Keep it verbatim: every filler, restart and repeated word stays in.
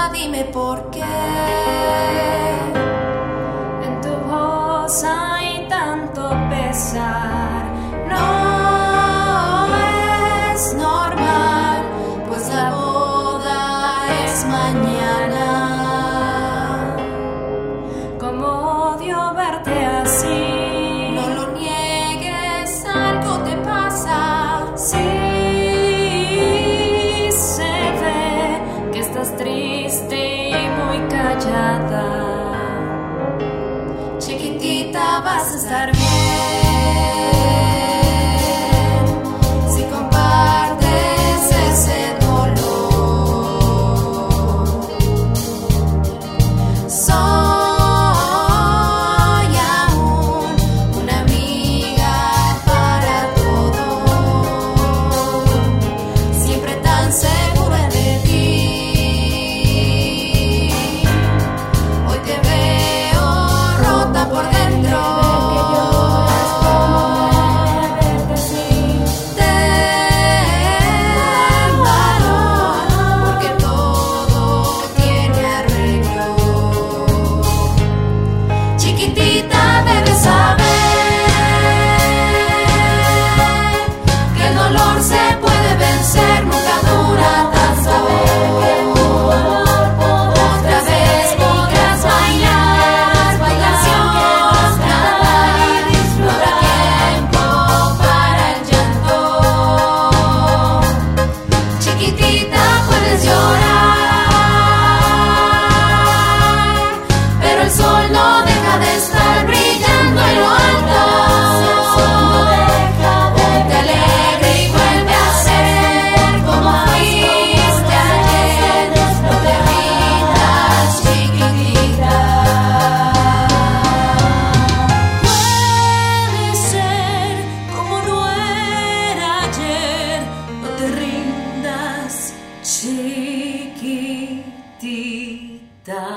dime por qué. En tu voz hay tanto pesar. No es normal, pues la boda es mañana. Como odio verte así. No lo niegues, algo te pasa. Sí, se ve que estás triste y muy callada. Chiquitita, vas a estar bien si compartes ese dolor. Soy aún una amiga para todo, siempre tan segura de ti. Hoy te veo rota por dentro. Ten valor, porque todo tiene arreglo. Chiquitita, debes saber que el dolor se puede vencer, nunca dura tanto. Otra vez podrás bailar, bailar, cantar y disfrutar. Tiempo para el llanto. Chiquitita, puedes llorar, pero el sol no deja de estar brillando en lo alto. Ponte alegre y vuelve a ser como fuiste ayer. No te rindas, chiquitita. Puede ser como no era ayer. No te rindas, chiquitita.